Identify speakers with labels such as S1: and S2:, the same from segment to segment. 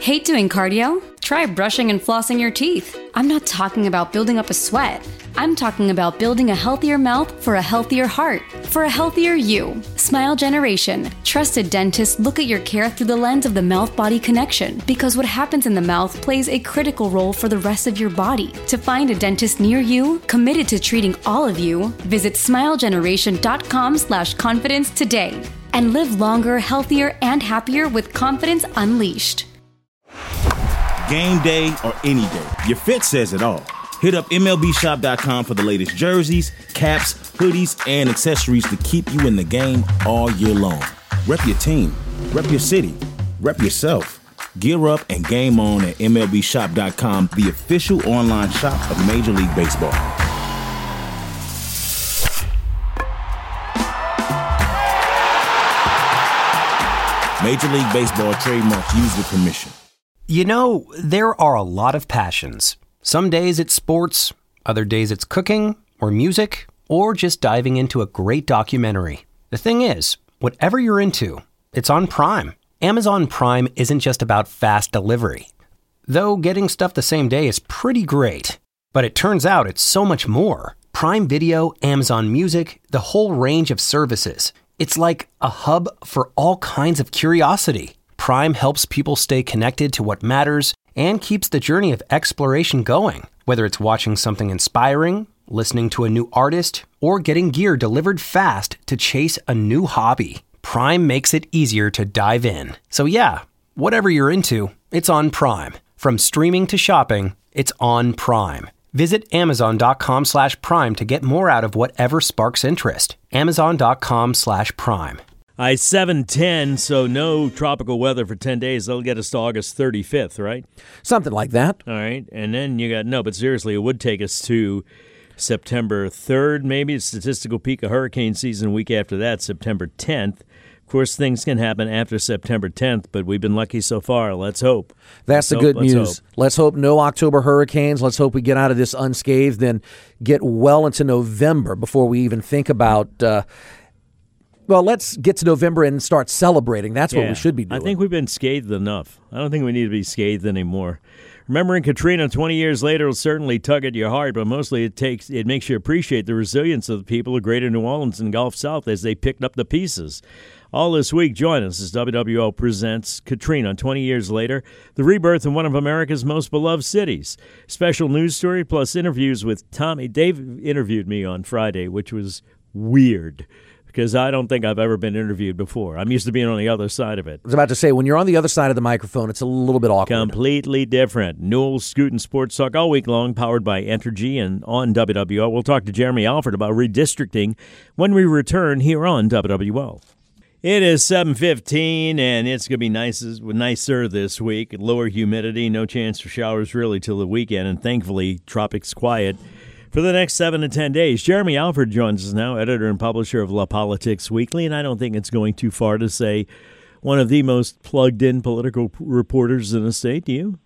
S1: Hate doing cardio? Try brushing and flossing your teeth. I'm not talking about building up a sweat. I'm talking about building a healthier mouth for a healthier heart, for a healthier you. Smile Generation. Trusted dentists look at your care through the lens of the mouth-body connection, because what happens in the mouth plays a critical role for the rest of your body. To find a dentist near you, committed to treating all of you, visit smilegeneration.com/confidence today. And live longer, healthier, and happier with confidence unleashed.
S2: Game day or any day, your fit says it all. Hit up MLBshop.com for the latest jerseys, caps, hoodies, and accessories to keep you in the game all year long. Rep your team, rep your city, rep yourself. Gear up and game on at MLBshop.com, the official online shop of Major League Baseball. Major League Baseball trademarks used with permission.
S3: You know, there are a lot of passions. Some days it's sports, other days it's cooking, or music, or just diving into a great documentary. The thing is, whatever you're into, it's on Prime. Amazon Prime isn't just about fast delivery. Though getting stuff the same day is pretty great. But it turns out it's so much more. Prime Video, Amazon Music, the whole range of services. It's like a hub for all kinds of curiosity. Prime helps people stay connected to what matters and keeps the journey of exploration going. Whether it's watching something inspiring, listening to a new artist, or getting gear delivered fast to chase a new hobby, Prime makes it easier to dive in. So yeah, whatever you're into, it's on Prime. From streaming to shopping, it's on Prime. Visit Amazon.com/Prime to get more out of whatever sparks interest. Amazon.com/Prime.
S4: I-710, so no tropical weather for 10 days. They'll get us to August 35th, right?
S5: Something like that.
S4: All right. And then you got, no, but seriously, it would take us to September 3rd, maybe. Statistical peak of hurricane season. Week after that, September 10th. Of course, things can happen after September 10th, but we've been lucky so far. Let's hope.
S5: That's the good news. Let's hope no October hurricanes. Let's hope we get out of this unscathed and get well into November before we even think about well, let's get to November and start celebrating. That's what we should be doing.
S4: I think we've been scathed enough. I don't think we need to be scathed anymore. Remembering Katrina 20 years later will certainly tug at your heart, but mostly it makes you appreciate the resilience of the people of Greater New Orleans and Gulf South as they picked up the pieces. All this week, join us as WWL presents Katrina 20 years later, the rebirth in one of America's most beloved cities. Special news story plus interviews with Tommy. Dave interviewed me on Friday, which was weird, because I don't think I've ever been interviewed before. I'm used to being on the other side of it.
S5: I was about to say, when you're on the other side of the microphone, it's a little bit awkward.
S4: Completely different. Newell Scootin' Sports Talk all week long, powered by Entergy and on WWL. We'll talk to Jeremy Alford about redistricting when we return here on WWL. It is 7:15, and it's going to be nicer this week. Lower humidity, no chance for showers really till the weekend, and thankfully, tropics quiet for the next 7 to 10 days. Jeremy Alford joins us now, editor and publisher of La Politics Weekly, and I don't think it's going too far to say one of the most plugged-in political reporters in the state. Do you?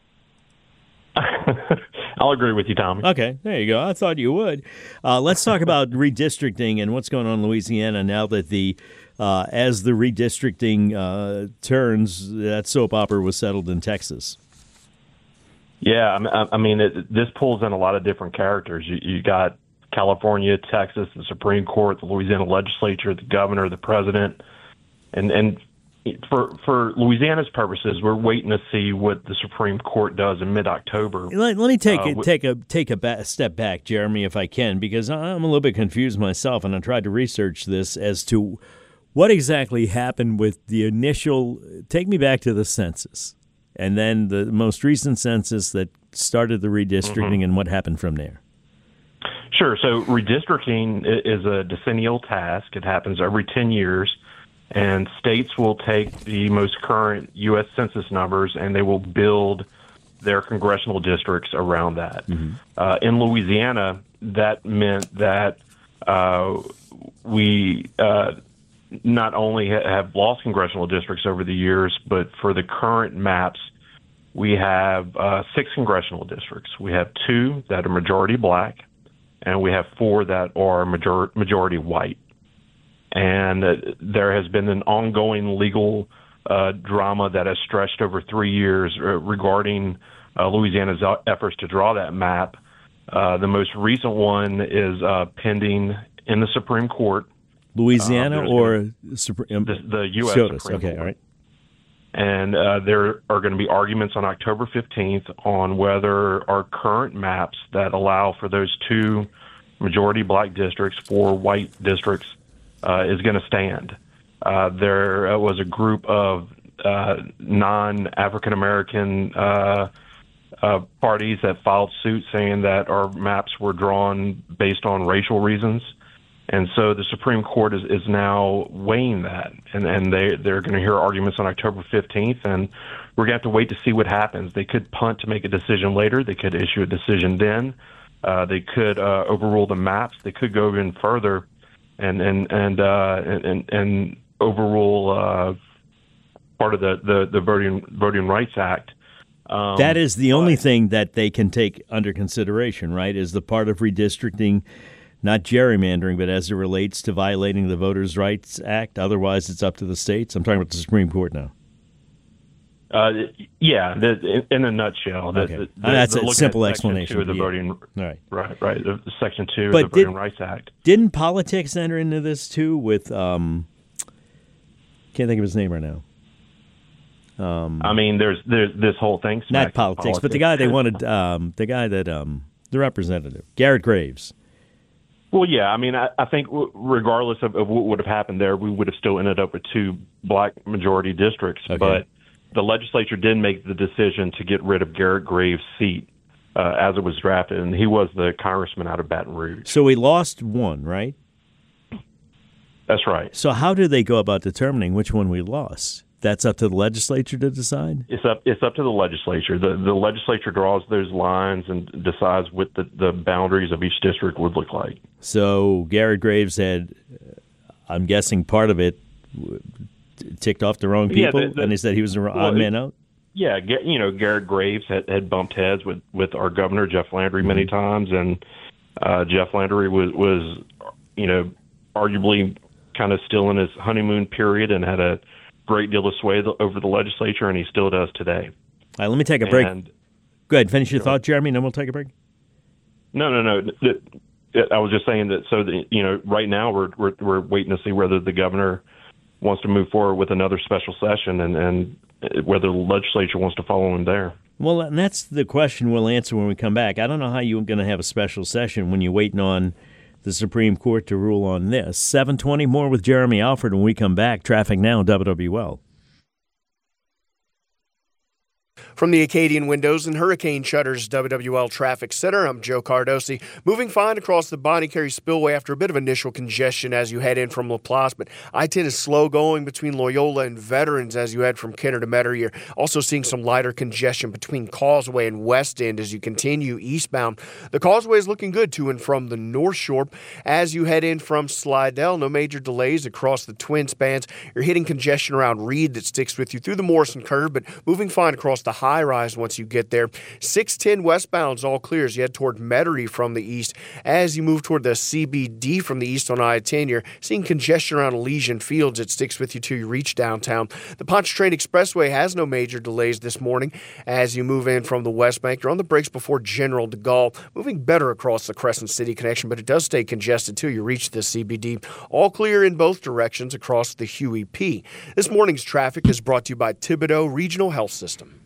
S6: I'll agree with you, Tommy.
S4: Okay, there you go. I thought you would. Let's talk about redistricting and what's going on in Louisiana now that as the redistricting turns, that soap opera was settled in Texas.
S6: Yeah, I mean, this pulls in a lot of different characters. You got California, Texas, the Supreme Court, the Louisiana legislature, the governor, the president, and for Louisiana's purposes, we're waiting to see what the Supreme Court does in mid-October.
S4: Let me take a step back, Jeremy, if I can, because I'm a little bit confused myself, and I tried to research this as to what exactly happened with the initial. Take me back to the census. And then the most recent census that started the redistricting and what happened from there.
S6: Sure. So redistricting is a decennial task. It happens every 10 years, and states will take the most current U.S. Census numbers, and they will build their congressional districts around that. In Louisiana, that meant that we not only have lost congressional districts over the years, but for the current maps, we have 6 congressional districts. We have 2 that are majority black, and we have 4 that are majority white. And there has been an ongoing legal drama that has stretched over 3 years regarding Louisiana's efforts to draw that map. The most recent one is pending in the Supreme Court.
S4: Louisiana or
S6: the U.S.
S4: SCOTUS.
S6: Supreme
S4: Okay,
S6: Court.
S4: all right.
S6: And there are going to be arguments on October 15th on whether our current maps that allow for those 2 majority black districts, 4 white districts, is going to stand. There was a group of non-African American parties that filed suit saying that our maps were drawn based on racial reasons. And so the Supreme Court is now weighing that, and they're going to hear arguments on October 15th, and we're going to have to wait to see what happens. They could punt to make a decision later. They could issue a decision then. They could overrule the maps. They could go even further and overrule part of the Voting Rights Act.
S4: That is the only thing that they can take under consideration, right? Is the part of redistricting. Not gerrymandering, but as it relates to violating the Voters' Rights Act. Otherwise, it's up to the states. I'm talking about the Supreme Court now.
S6: In a nutshell.
S4: Okay. That's a simple explanation.
S6: Of the voting,
S4: right.
S6: The Section 2 of the Voting Rights Act.
S4: Didn't politics enter into this, too, with, can't think of his name right now.
S6: There's this whole thing.
S4: Not politics, but the guy they wanted, the representative, Garrett Graves.
S6: Well, yeah. I think regardless of what would have happened there, we would have still ended up with 2 black majority districts.
S4: Okay.
S6: But the legislature did make the decision to get rid of Garrett Graves' seat as it was drafted, and he was the congressman out of Baton Rouge.
S4: So he lost one, right?
S6: That's right.
S4: So how do they go about determining which one we lost? That's up to the legislature to decide?
S6: It's up to the legislature. The legislature draws those lines and decides what the boundaries of each district would look like.
S4: So Garrett Graves had, I'm guessing part of it ticked off the wrong people, and they said he was the odd man out?
S6: Yeah, Garrett Graves had bumped heads with our governor, Jeff Landry, many times, and Jeff Landry was arguably kind of still in his honeymoon period and had a great deal of sway over the legislature, and he still does today.
S4: All right, let me take a break. Go ahead, finish your thought, Jeremy, and then we'll take a break.
S6: No. I was just saying that. So right now we're waiting to see whether the governor wants to move forward with another special session, and whether the legislature wants to follow him there.
S4: Well, and that's the question we'll answer when we come back. I don't know how you're going to have a special session when you're waiting on the Supreme Court to rule on this. 7:20, more with Jeremy Alford when we come back. Traffic now, WWL.
S7: From the Acadian Windows and Hurricane Shutters WWL Traffic Center, I'm Joe Cardosi. Moving fine across the Bonnie Carey Spillway after a bit of initial congestion as you head in from LaPlace, but I-10 is slow going between Loyola and Veterans as you head from Kenner to Metairie. You're also seeing some lighter congestion between Causeway and West End as you continue eastbound. The Causeway is looking good to and from the North Shore as you head in from Slidell. No major delays across the twin spans. You're hitting congestion around Reed that sticks with you through the Morrison curve, but moving fine across the high rise once you get there. 610 westbound's all clear as you head toward Metairie from the east. As you move toward the CBD from the east on I-10, you're seeing congestion around Elysian Fields. It sticks with you till you reach downtown. The Pontchartrain Expressway has no major delays this morning. As you move in from the West Bank, you're on the brakes before General de Gaulle, moving better across the Crescent City connection, but it does stay congested till you reach the CBD. All clear in both directions across the Huey P. This morning's traffic is brought to you by Thibodaux Regional Health System.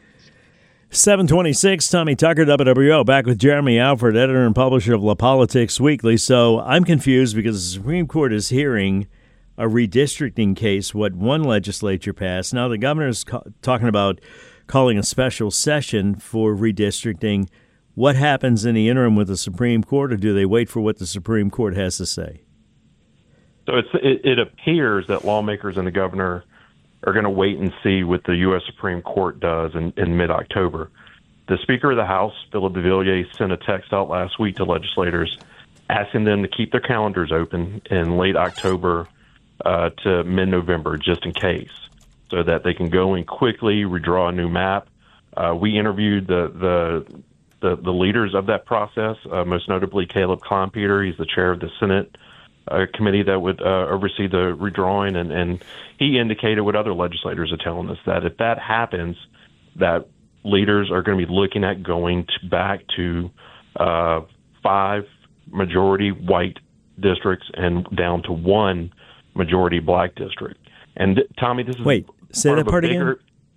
S4: 7:26, Tommy Tucker, WWO, back with Jeremy Alford, editor and publisher of La Politics Weekly. So I'm confused because the Supreme Court is hearing a redistricting case, what one legislature passed. Now the governor is talking about calling a special session for redistricting. What happens in the interim with the Supreme Court, or do they wait for what the Supreme Court has to say?
S6: So it appears that lawmakers and the governor are going to wait and see what the U.S. Supreme Court does in mid-October. The Speaker of the House, Philip de Villiers, sent a text out last week to legislators asking them to keep their calendars open in late October to mid-November, just in case, so that they can go in quickly, redraw a new map. We interviewed the leaders of that process, most notably Caleb Kleinpeter. He's the chair of the Senate a committee that would oversee the redrawing, and he indicated what other legislators are telling us, that if that happens, that leaders are going to be looking at going back to 5 majority white districts and down to 1 majority black district. And Tommy, this is
S4: say that part again.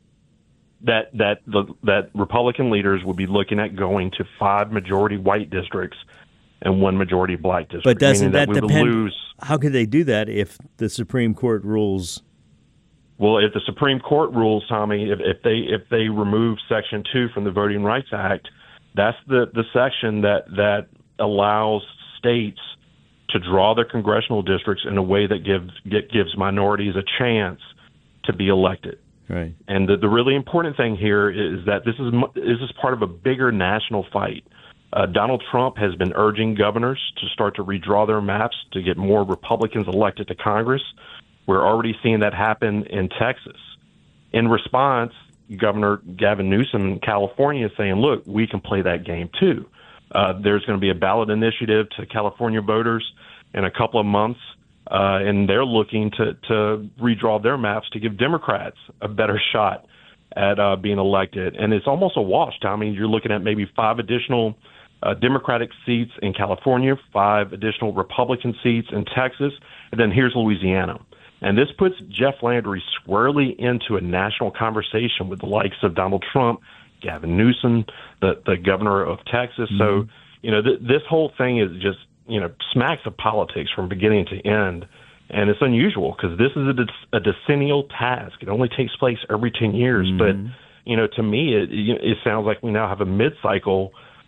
S6: That Republican leaders would be looking at going to 5 majority white districts and 1 majority black district.
S4: But doesn't that
S6: we
S4: depend? How could they do that if the Supreme Court rules?
S6: Well, if the Supreme Court rules, Tommy, if they remove Section 2 from the Voting Rights Act, that's the section that allows states to draw their congressional districts in a way that gives minorities a chance to be elected.
S4: Right.
S6: And the really important thing here is that this is part of a bigger national fight. Donald Trump has been urging governors to start to redraw their maps to get more Republicans elected to Congress. We're already seeing that happen in Texas. In response, Governor Gavin Newsom in California is saying, look, we can play that game too. There's going to be a ballot initiative to California voters in a couple of months, and they're looking to redraw their maps to give Democrats a better shot at being elected. And it's almost a wash, Tommy. You're looking at maybe 5 additional Democratic seats in California, 5 additional Republican seats in Texas, and then here's Louisiana. And this puts Jeff Landry squarely into a national conversation with the likes of Donald Trump, Gavin Newsom, the governor of Texas. Mm-hmm. So, this whole thing is just, smacks of politics from beginning to end. And it's unusual because this is a decennial task. It only takes place every 10 years. Mm-hmm. But, to me, it sounds like we now have a mid-cycle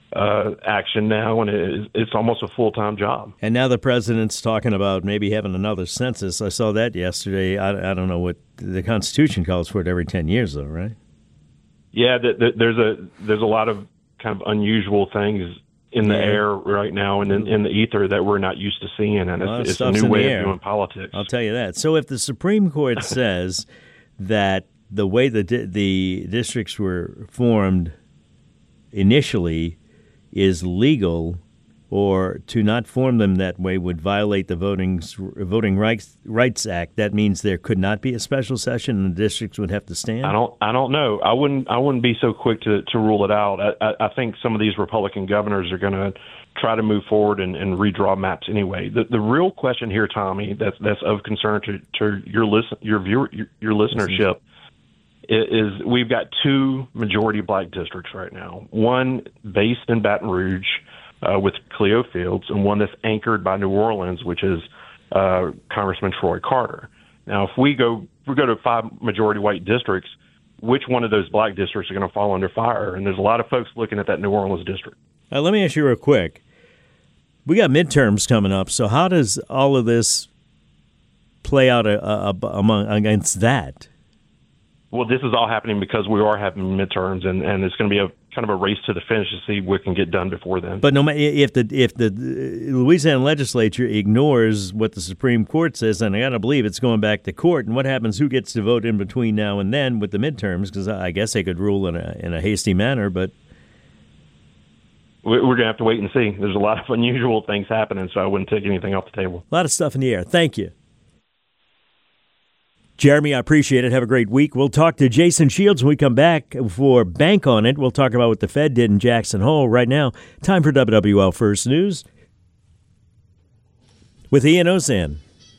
S6: action now, and it's almost a full-time job.
S4: And now the president's talking about maybe having another census. I saw that yesterday. I don't know what the Constitution calls for it every 10 years, though, right?
S6: Yeah, there's a lot of kind of unusual things in the air right now and in the ether that we're not used to seeing, and it's a new way of doing politics.
S4: I'll tell you that. So if the Supreme Court says that the way the districts were formed initially is legal, or to not form them that way would violate the Voting Rights Act, that means there could not be a special session and the districts would have to stand?
S6: I don't know. I wouldn't be so quick to rule it out. I think some of these Republican governors are going to try to move forward and redraw maps anyway. The real question here, Tommy, that's of concern to your listenership is we've got 2 majority black districts right now. One based in Baton Rouge, with Cleo Fields, and one that's anchored by New Orleans, which is Congressman Troy Carter. Now, if we go to 5 majority white districts, which one of those black districts are going to fall under fire? And there's a lot of folks looking at that New Orleans district.
S4: Let me ask you real quick. We got midterms coming up, so how does all of this play out against that?
S6: Well, this is all happening because we are having midterms, and it's going to be a kind of a race to the finish to see what can get done before then.
S4: But no matter if the Louisiana legislature ignores what the Supreme Court says, and I got to believe it's going back to court. And what happens? Who gets to vote in between now and then with the midterms? Because I guess they could rule in a hasty manner, but
S6: we're going to have to wait and see. There's a lot of unusual things happening, so I wouldn't take anything off the table.
S4: A lot of stuff in the air. Thank you, Jeremy, I appreciate it. Have a great week. We'll talk to Jason Shields when we come back for Bank on It. We'll talk about what the Fed did in Jackson Hole. Right now, time for WWL First News with Ian Ozan.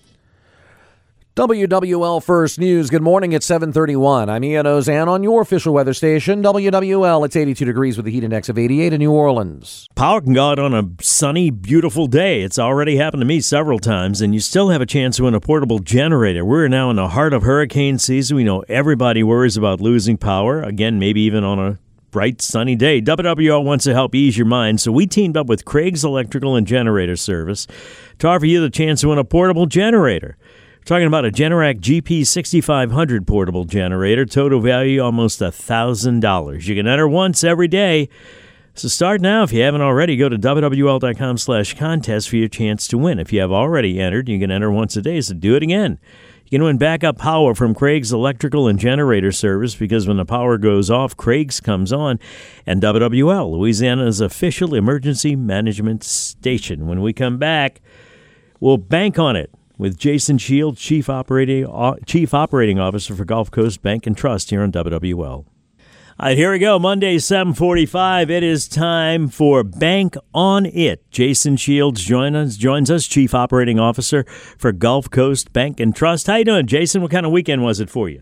S5: WWL First News. Good morning at 7:31. I'm Ian Ozan on your official weather station, WWL. It's 82 degrees with a heat index of 88 in New Orleans.
S4: Power can go out on a sunny, beautiful day. It's already happened to me several times, and you still have a chance to win a portable generator. We're now in the heart of hurricane season. We know everybody worries about losing power, again, maybe even on a bright, sunny day. WWL wants to help ease your mind, so we teamed up with Craig's Electrical and Generator Service to offer you the chance to win a portable generator. Talking about a Generac GP6500 portable generator, total value almost $1,000. You can enter once every day. So start now. If you haven't already, go to WWL.com/contest for your chance to win. If you have already entered, you can enter once a day, so do it again. You can win backup power from Craig's Electrical and Generator Service, because when the power goes off, Craig's comes on. And WWL, Louisiana's official emergency management station. When we come back, We'll bank on it with Jason Shields, Chief Operating Officer for Gulf Coast Bank and Trust here on WWL. All right, here we go. Monday, 7:45. It is time for Bank on It. Jason Shields joins us, Chief Operating Officer for Gulf Coast Bank and Trust. How you doing, Jason? What kind of weekend was it for you?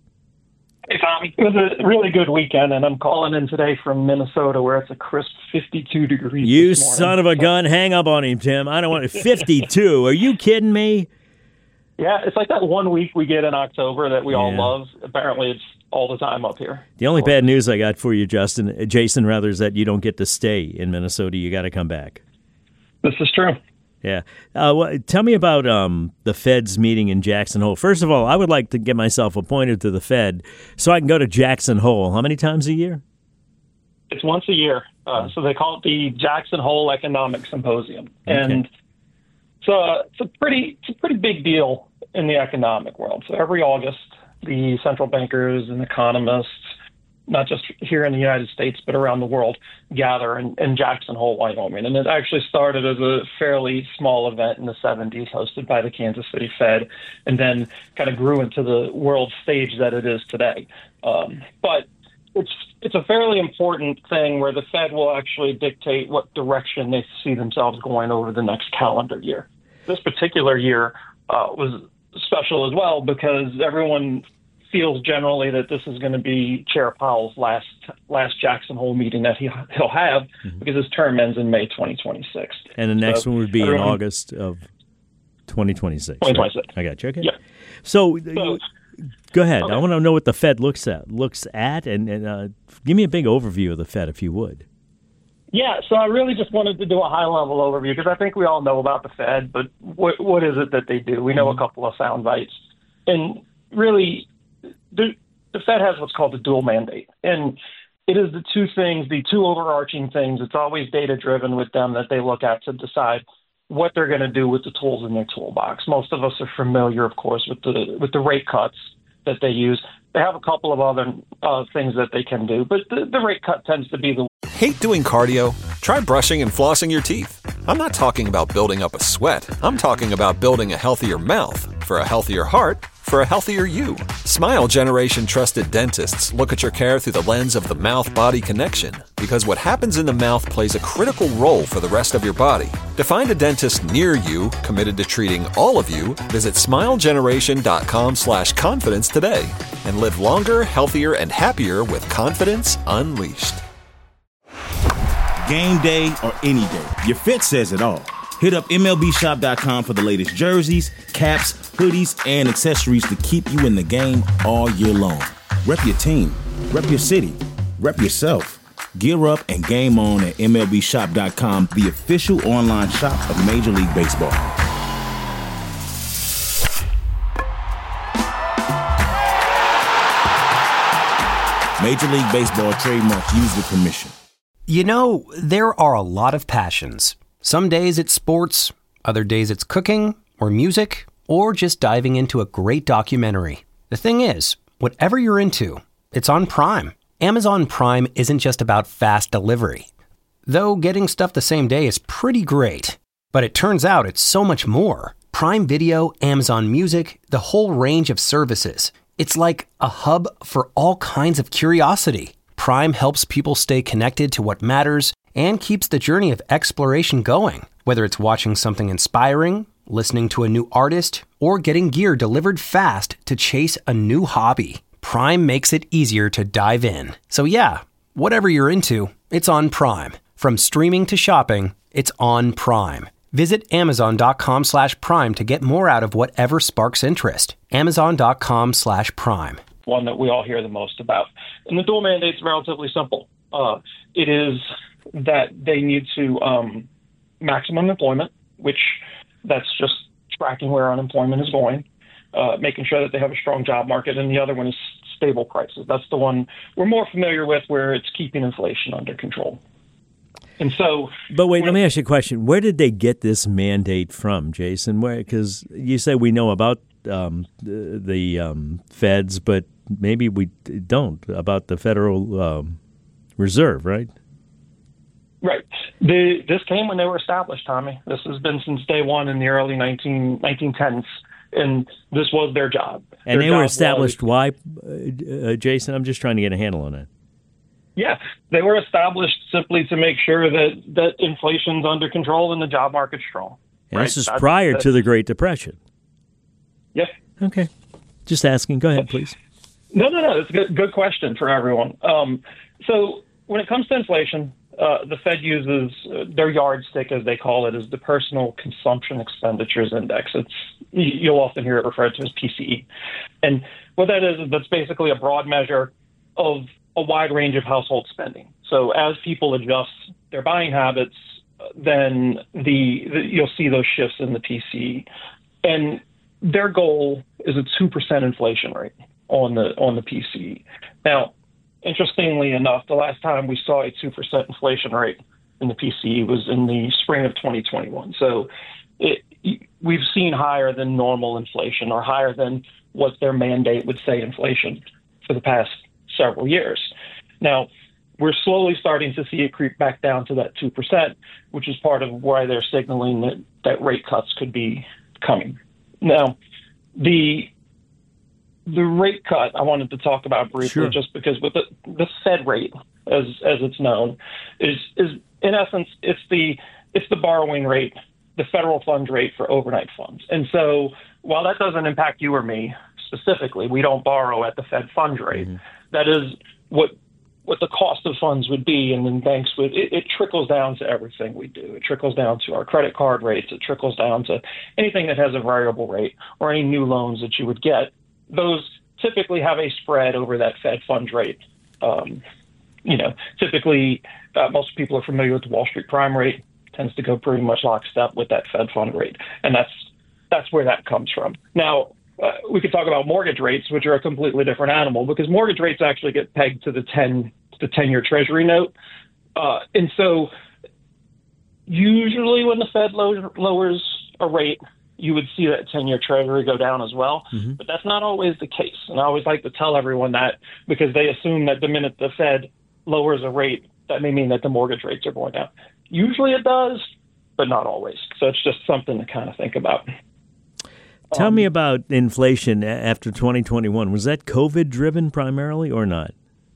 S8: Hey, Tommy. It was a really good weekend, and I'm calling in today from Minnesota, where it's a crisp 52 degrees.
S4: You
S8: this morning.
S4: son of a gun. Hang up on him, Tim. I don't want it. 52. Are you kidding me?
S8: Yeah, it's like that 1 week we get in October that we all love. Apparently, it's all the time up here.
S4: The only bad news I got for you, Jason, is that you don't get to stay in Minnesota. You got to come back.
S8: This is true.
S4: Yeah. Tell me about the Fed's meeting in Jackson Hole. First of all, I would like to get myself appointed to the Fed so I can go to Jackson Hole. How many times a year?
S8: It's once a year. So they call it the Jackson Hole Economic Symposium. Okay. And so it's a pretty big deal in the economic world. So every August, the central bankers and economists, not just here in the United States, but around the world, gather in Jackson Hole, Wyoming. And it actually started as a fairly small event in the 70s, hosted by the Kansas City Fed, and then kind of grew into the world stage that it is today. But it's a fairly important thing where the Fed will actually dictate what direction they see themselves going over the next calendar year. This particular year was special as well because everyone feels generally that this is going to be Chair Powell's last Jackson Hole meeting that he'll have because his term ends in May 2026.
S4: And the next one would be in August of 2026.
S8: 2026.
S4: Right? I got you. Okay.
S8: Yeah.
S4: So go ahead. Okay. I want to know what the Fed looks at, and give me a big overview of the Fed, if you would.
S8: Yeah, so I really just wanted to do a high-level overview because I think we all know about the Fed, but what is it that they do? We know a couple of sound bites. And really, the Fed has what's called the dual mandate. And it is the two overarching things. It's always data-driven with them that they look at to decide what they're going to do with the tools in their toolbox. Most of us are familiar, of course, with the rate cuts that they use. They have a couple of other things that they can do, but the rate cut tends to be the...
S9: Hate doing cardio? Try brushing and flossing your teeth. I'm not talking about building up a sweat. I'm talking about building a healthier mouth. For a healthier heart, for a healthier you. Smile Generation trusted dentists look at your care through the lens of the mouth-body connection because what happens in the mouth plays a critical role for the rest of your body. To find a dentist near you committed to treating all of you, visit smilegeneration.com/confidence today and live longer, healthier, and happier with confidence unleashed.
S2: Game day or any day, your fit says it all. Hit up MLBshop.com for the latest jerseys, caps, hoodies, and accessories to keep you in the game all year long. Rep your team, rep your city, rep yourself. Gear up and game on at MLBshop.com, the official online shop of Major League Baseball. Major League Baseball trademarks used with permission.
S3: You know, there are a lot of passions. Some days it's sports, other days it's cooking, or music, or just diving into a great documentary. The thing is, whatever you're into, it's on Prime. Amazon Prime isn't just about fast delivery. Though getting stuff the same day is pretty great. But it turns out it's so much more. Prime Video, Amazon Music, the whole range of services. It's like a hub for all kinds of curiosity. Prime helps people stay connected to what matters and keeps the journey of exploration going. Whether it's watching something inspiring, listening to a new artist, or getting gear delivered fast to chase a new hobby, Prime makes it easier to dive in. So yeah, whatever you're into, it's on Prime. From streaming to shopping, it's on Prime. Visit Amazon.com/Prime to get more out of whatever sparks interest. Amazon.com/Prime.
S8: One that we all hear the most about. And the dual mandate is relatively simple. It is that they need to maximum employment, which that's just tracking where unemployment is going, making sure that they have a strong job market, and the other one is stable prices. That's the one we're more familiar with, where it's keeping inflation under control. And so,
S4: but wait, let me ask you a question. Where did they get this mandate from, Jason? Because you say we know about the feds, but maybe we don't about the Federal Reserve, right?
S8: Right. This came when they were established, Tommy. This has been since day one in the early 1910s, and this was their job.
S4: And
S8: they
S4: were established why, Jason? I'm just trying to get a handle on it.
S8: Yeah, they were established simply to make sure that inflation's under control and the job market's strong.
S4: And this is prior to the Great Depression.
S8: Yeah.
S4: Okay. Just asking. Go ahead, please.
S8: No. It's a good question for everyone. So when it comes to inflation, the Fed uses their yardstick, as they call it, is the Personal Consumption Expenditures Index. You'll often hear it referred to as PCE. And what that is that's basically a broad measure of a wide range of household spending. So as people adjust their buying habits, then you'll see those shifts in the PCE. And their goal is a 2% inflation rate on the PCE. Now, interestingly enough, the last time we saw a 2% inflation rate in the PCE was in the spring of 2021. So we've seen higher than normal inflation, or higher than what their mandate would say inflation, for the past several years. Now, we're slowly starting to see it creep back down to that 2%, which is part of why they're signaling that rate cuts could be coming. Now, the rate cut I wanted to talk about briefly, just because with the Fed rate, as it's known, is in essence it's the borrowing rate, the federal funds rate for overnight funds. And so while that doesn't impact you or me specifically, we don't borrow at the Fed funds rate. Mm-hmm. That is what the cost of funds would be, and then banks would. It trickles down to everything we do. It trickles down to our credit card rates. It trickles down to anything that has a variable rate, or any new loans that you would get. Those typically have a spread over that Fed funds rate. Typically, most people are familiar with the Wall Street prime rate. Tends to go pretty much lockstep with that Fed fund rate, and that's where that comes from. Now, we could talk about mortgage rates, which are a completely different animal, because mortgage rates actually get pegged to the 10-year Treasury note, and so usually when the Fed lowers a rate, you would see that 10-year Treasury go down as well. Mm-hmm. But that's not always the case. And I always like to tell everyone that, because they assume that the minute the Fed lowers a rate, that may mean that the mortgage rates are going down. Usually it does, but not always. So it's just something to kind of think about.
S4: Tell me about inflation after 2021. Was that COVID-driven primarily or not?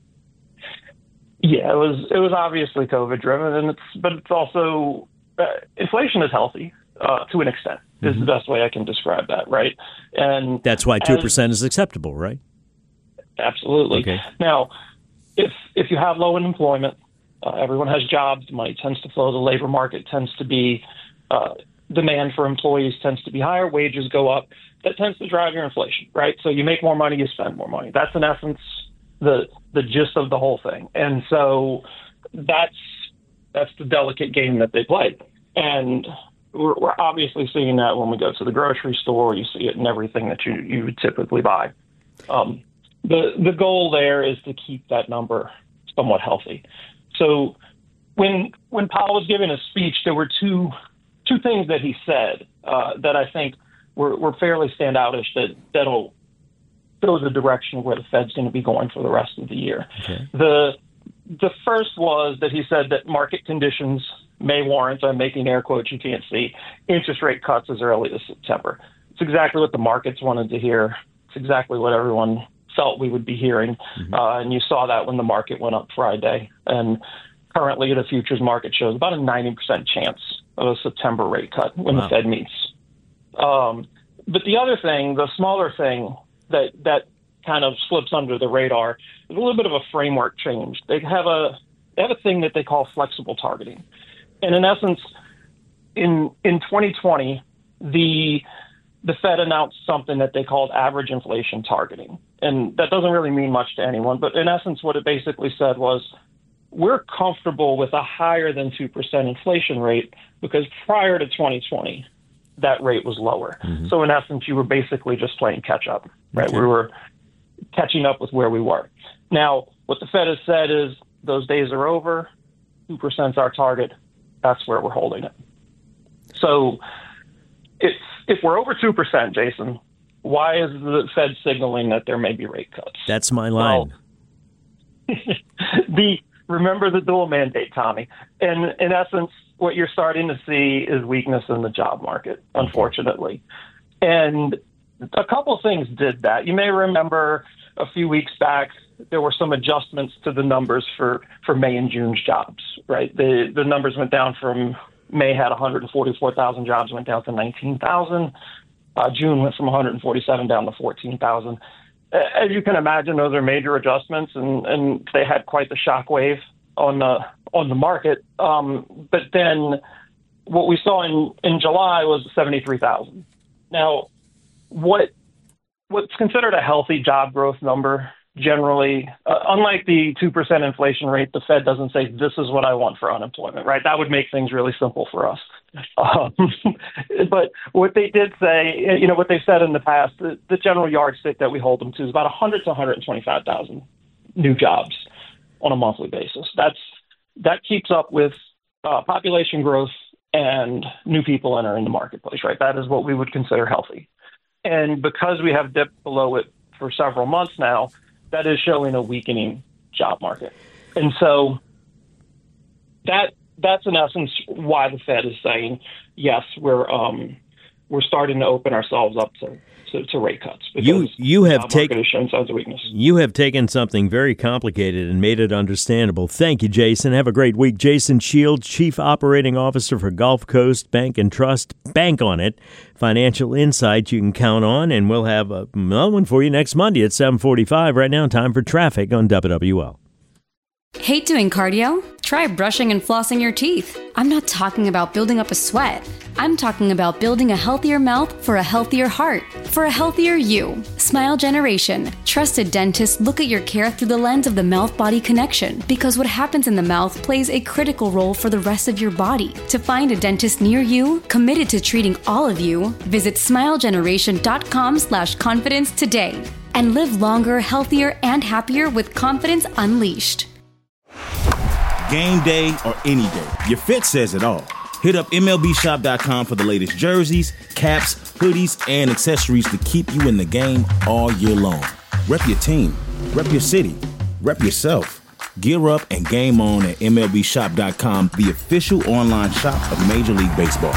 S8: Yeah, it was obviously COVID-driven, but it's also inflation is healthy to an extent. Is the best way I can describe that, right? And
S4: that's why 2% is acceptable, right?
S8: Absolutely.
S4: Okay.
S8: Now, if you have low unemployment, everyone has jobs, money tends to flow, the labor market tends to be, demand for employees tends to be higher, wages go up, that tends to drive your inflation, right? So you make more money, you spend more money. That's in essence the gist of the whole thing. And so that's the delicate game that they play. And we're obviously seeing that when we go to the grocery store. You see it in everything that you would typically buy. The goal there is to keep that number somewhat healthy. So when Powell was giving a speech, there were two things that he said that I think were fairly standoutish that'll show the direction of where the Fed's going to be going for the rest of the year. Okay. The first was that he said that market conditions may warrant, I'm making air quotes you can't see, interest rate cuts as early as September. It's exactly what the markets wanted to hear. It's exactly what everyone felt we would be hearing. Mm-hmm. And you saw that when the market went up Friday. And currently the futures market shows about a 90% chance of a September rate cut when the Fed meets. But the other thing, the smaller thing that kind of slips under the radar is a little bit of a framework change. They have a thing that they call flexible targeting. And in essence, in 2020, the Fed announced something that they called average inflation targeting. And that doesn't really mean much to anyone. But in essence, what it basically said was, we're comfortable with a higher than 2% inflation rate because prior to 2020, that rate was lower. Mm-hmm. So in essence, you were basically just playing catch up, right? Okay. We were catching up with where we were. Now, what the Fed has said is those days are over. 2% is our target. That's where we're holding it. So if we're over 2%, Jason, why is the Fed signaling that there may be rate cuts?
S4: That's my line.
S8: Well, the remember the dual mandate, Tommy. And in essence, what you're starting to see is weakness in the job market, unfortunately. And a couple of things did that. You may remember a few weeks back, there were some adjustments to the numbers for May and June's jobs, right? The numbers went down from May had 144,000 jobs, went down to 19,000. June went from 147 down to 14,000. As you can imagine, those are major adjustments, and they had quite the shockwave on the market. But then what we saw in July was 73,000. Now, what's considered a healthy job growth number generally, unlike the 2% inflation rate, the Fed doesn't say this is what I want for unemployment, right? That would make things really simple for us. But what they did say, what they said in the past, the general yardstick that we hold them to is about 100 to 125,000 new jobs on a monthly basis. That keeps up with population growth and new people entering the marketplace, right? That is what we would consider healthy. And because we have dipped below it for several months now, that is showing a weakening job market. And so that's in essence why the Fed is saying, yes, we're starting to open ourselves up to rate cuts.
S4: You have taken
S8: signs of weakness.
S4: You have taken something very complicated and made it understandable. Thank you, Jason. Have a great week. Jason Shields, Chief Operating Officer for Gulf Coast Bank and Trust. Bank on it. Financial insights you can count on, and we'll have another one for you next Monday at 7:45. Right now, time for traffic on WWL.
S1: Hate doing cardio? Try brushing and flossing your teeth. I'm not talking about building up a sweat. I'm talking about building a healthier mouth for a healthier heart, for a healthier you. Smile Generation. Trusted dentists look at your care through the lens of the mouth-body connection, because what happens in the mouth plays a critical role for the rest of your body. To find a dentist near you, committed to treating all of you, visit smilegeneration.com/confidence today. And live longer, healthier, and happier with confidence unleashed.
S2: Game day or any day, your fit says it all. Hit up MLBshop.com for the latest jerseys, caps, hoodies, and accessories to keep you in the game all year long. Rep your team, rep your city, rep yourself. Gear up and game on at MLBshop.com, the official online shop of Major League Baseball.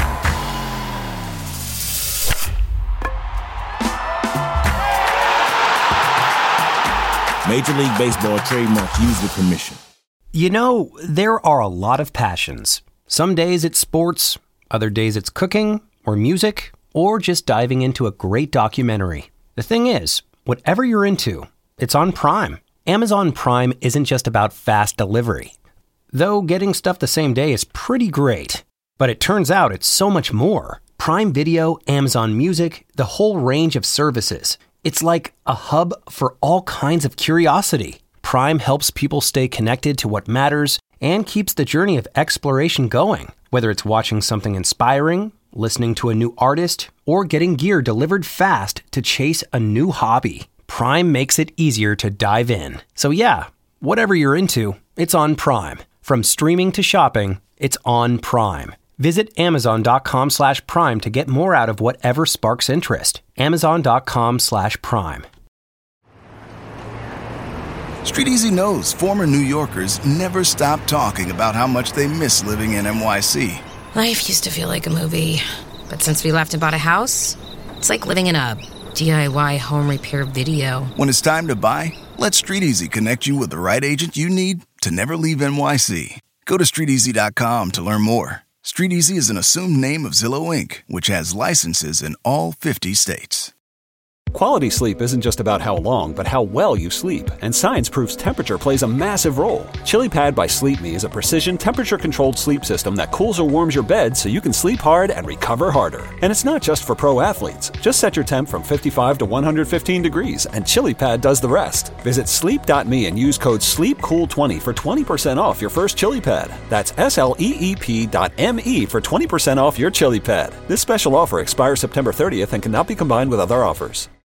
S2: Major League Baseball trademark used with permission.
S3: You know, there are a lot of passions. Some days it's sports, other days it's cooking or music, or just diving into a great documentary. The thing is, whatever you're into, it's on Prime. Amazon Prime isn't just about fast delivery. Though getting stuff the same day is pretty great. But it turns out it's so much more. Prime Video, Amazon Music, the whole range of services. It's like a hub for all kinds of curiosity. Prime helps people stay connected to what matters and keeps the journey of exploration going. Whether it's watching something inspiring, listening to a new artist, or getting gear delivered fast to chase a new hobby, Prime makes it easier to dive in. So yeah, whatever you're into, it's on Prime. From streaming to shopping, it's on Prime. Visit Amazon.com/Prime to get more out of whatever sparks interest. Amazon.com/Prime.
S10: Street Easy knows former New Yorkers never stop talking about how much they miss living in NYC.
S11: Life used to feel like a movie, but since we left and bought a house, it's like living in a DIY home repair video.
S10: When it's time to buy, let Street Easy connect you with the right agent you need to never leave NYC. Go to StreetEasy.com to learn more. Street Easy is an assumed name of Zillow Inc., which has licenses in all 50 states.
S9: Quality sleep isn't just about how long, but how well you sleep. And science proves temperature plays a massive role. ChiliPad by Sleep Me is a precision temperature-controlled sleep system that cools or warms your bed so you can sleep hard and recover harder. And it's not just for pro athletes. Just set your temp from 55 to 115 degrees, and ChiliPad does the rest. Visit sleep.me and use code SLEEPCOOL20 for 20% off your first ChiliPad. That's SLEEP.me for 20% off your ChiliPad. This special offer expires September 30th and cannot be combined with other offers.